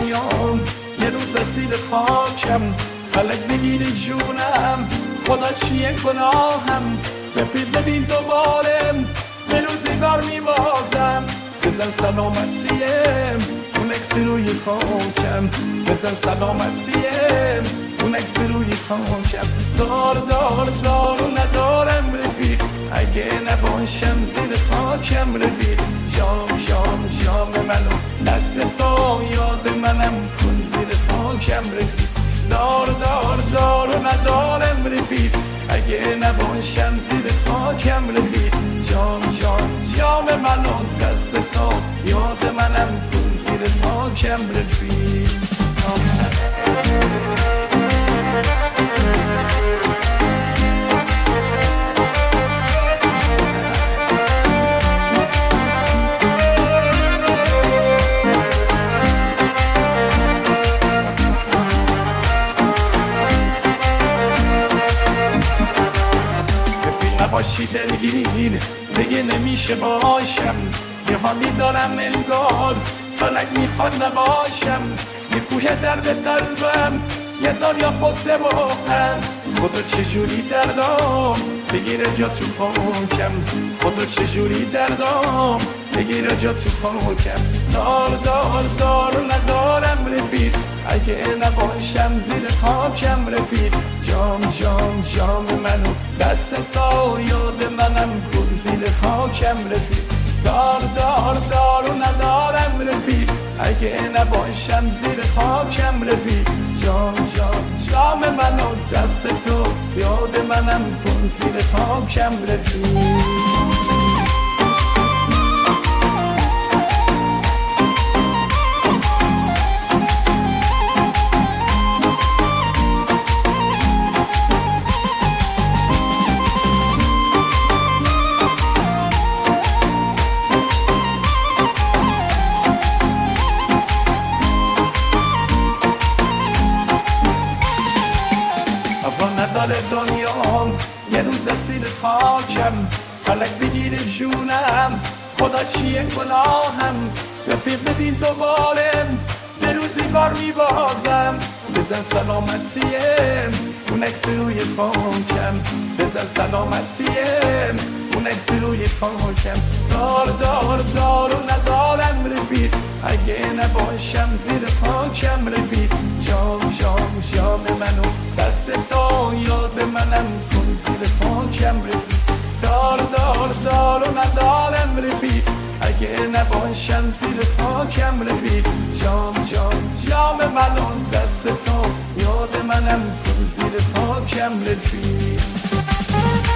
دنیام یه روز اسیر خاکم، فلک بگیر جونم خدا چیه گناهم. رفیق ببین دوباره به روزگار میبازم، بزن سلامتیم اون اکس روی خاکم، بزن سلامتیم اون اکس روی خاکم. دار دار دار و ندارم رفیق، اگه نباشم زیر خاکم رفیق. شام شام شام منو دست تو یاد منم کن زیر خاکم رفیق. دار دار دار و ندارم رفیق، اگه نباشم زیر خاکم رفیق. جام جام جام منو دست تو یاد منم کن زیر خاکم رفیق. نباشی دلگیر دیگه نمیشه باشم، یه حالی دارم انگار فلک میخواد نباشم. یه کوه درد قلبم یه دنیا قصه و هم، خدا چجوری دردام بگیره جا تو خاکم، خدا چجوری دردام بگیره جا تو خاکم. دار دار دار و ندارم رفیق، اگه نباشم زیر خاکم رفیق. جام جام جام منو دست تا یاد منم کن زیر خاکم رفیق. دار دار دار و ندارم رفیق، اگه نباشم زیر خاکم رفیق. جام جام جام منو دست تو یاد منم کن زیر خاکم رفیق. نداره دنیام یه روز اسیر خاکم، فلک بگیر جونم خدا چیه گناهم. رفیق ببین دوباره به روزگار میبازم، بزن سلامتیم اون اکس روی خاکم، بزن سلامتیم اون اکس روی خاکم. دار دار دار و ندارم رفیق، اگه نباشم زیر خاکم رفیق. جام جام جام منو دست تو یاد منم کن زیر خاکم رفیق. دار دار دار و ندارم رفیق، اگه نباشم زیر خاکم رفیق. جام جام جام منو دست تو یاد منم کن زیر خاکم رفیق.